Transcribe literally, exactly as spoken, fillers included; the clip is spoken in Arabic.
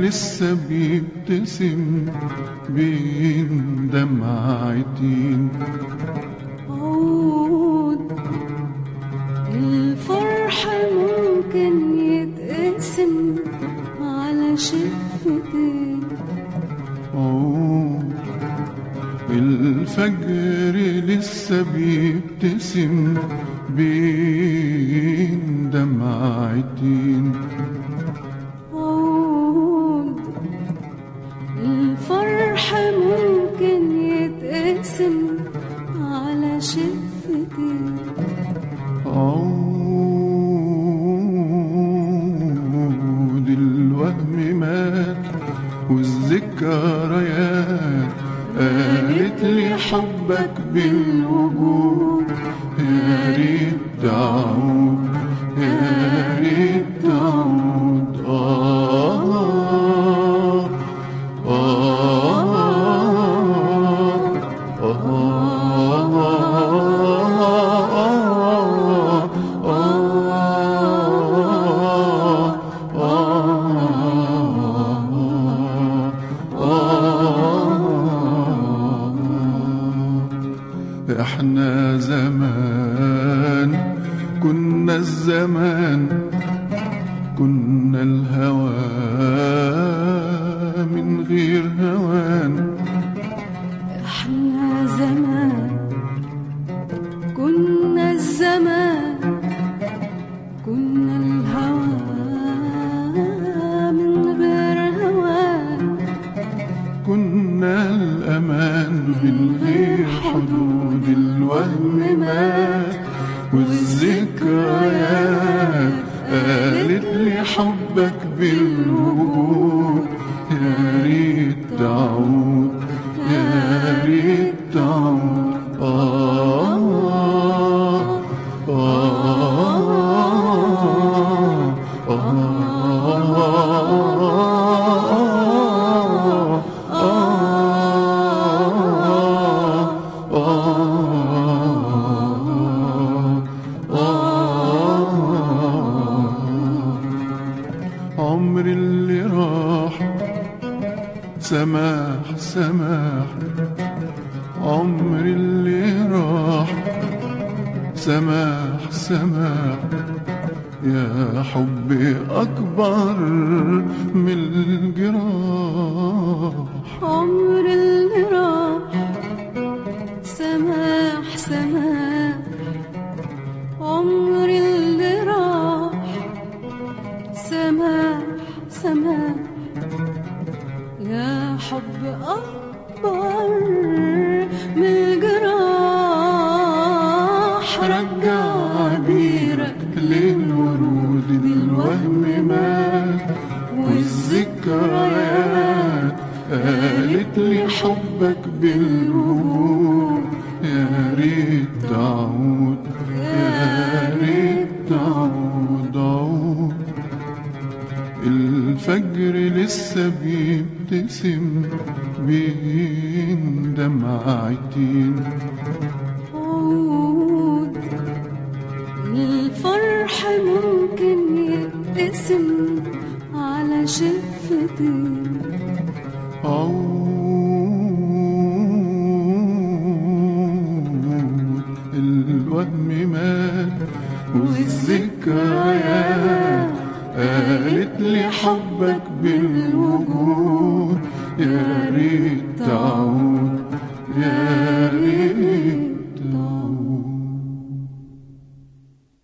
لسه بيبتسم بين دمعتين. عود الفرح ممكن يتقسم على شفتين. عود الفجر لسه بيبتسم بين دمعتين. عود الفرح ممكن يتقسم على شفتين. عود الوهم مات والذكريات قالت لي حبك بالوجود. يا ريت تعود يا ريت تعود. آه آه آه احنا زمان كنا الزمان كنا الهوى من غير هوان. احنا زمان كنا الزمان كنا الهوى من غير هوان. كنا الأمان من غير حدود. الوهم مات والذكريات قالت لي حبك بالوجود. يا ريت تعود يا ريت تعود. آه آه آه عمر اللي راح سماح سماح. عمر اللي راح سماح سماح. يا حبي أكبر من الجراح. عمر اللي راح سماح سماح. عمر اللي راح سماح سماح. يا حب أكبر من الجراح. رجع عبيرك للورود. الوهم مات والذكريات قالت لي حبك بالوجود. يا ريت تعود يا ريت تعود. عود الفجر لسه بيبتسم بين دمعتين. عود الفرح ممكن يتقسم على شفتين. عود الوهم مات والذكريات قالت لي حبك بالوجود. يا ريت تعود يا ريت